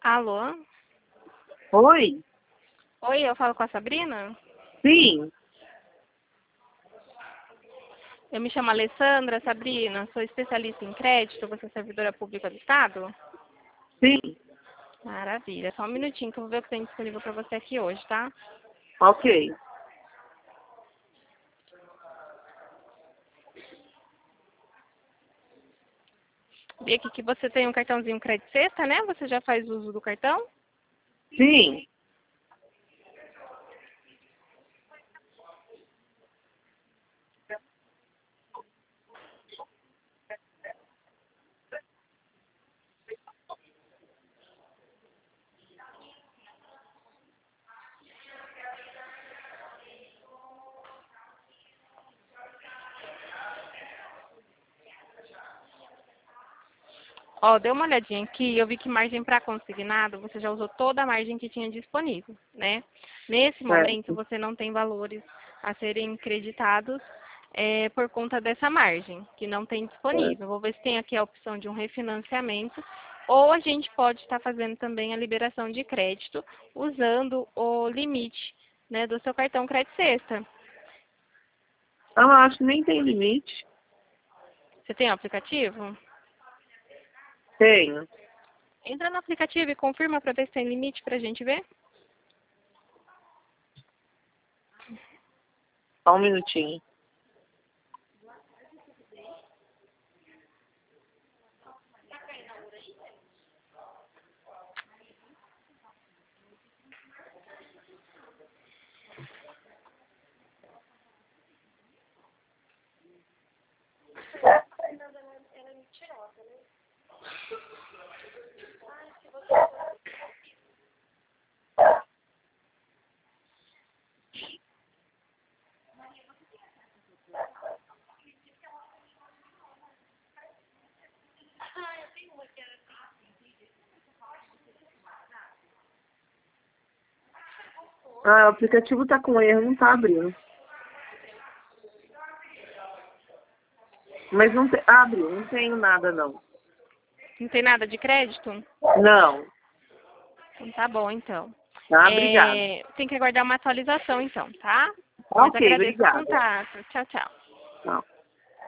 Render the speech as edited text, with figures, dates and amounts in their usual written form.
Alô? Oi? Oi, eu falo com a Sabrina? Sim, Eu me chamo Alessandra, Sabrina, sou especialista em crédito, você é servidora pública do Estado? sim, Maravilha, só um minutinho que eu vou ver o que tem disponível para você aqui hoje, tá? ok. Vi aqui que você tem um cartãozinho Crédito Sexta, né? Você já faz uso do cartão? Sim. Ó, dei uma olhadinha aqui, eu vi que margem para consignado, você já usou toda a margem que tinha disponível, né? Nesse momento, Certo. você não tem valores a serem creditados por conta dessa margem, que não tem Certo. disponível. Vou ver se tem aqui a opção de um refinanciamento, ou a gente pode estar fazendo também a liberação de crédito, usando o limite, né, do seu cartão Crédito Sexta. Acho que nem tem limite. Você tem o aplicativo? Tenho. Entra no aplicativo e confirma para ver se tem limite para a gente ver. Só um minutinho. O aplicativo tá com erro, não tá abrindo. Mas não tem. Abriu, não tenho nada não. Não tem nada de crédito? Não. Tá bom, então. Tá, obrigada. Tem que aguardar uma atualização, então, tá? Mas Ok, agradeço o obrigada. contato. Tchau, tchau. Tchau.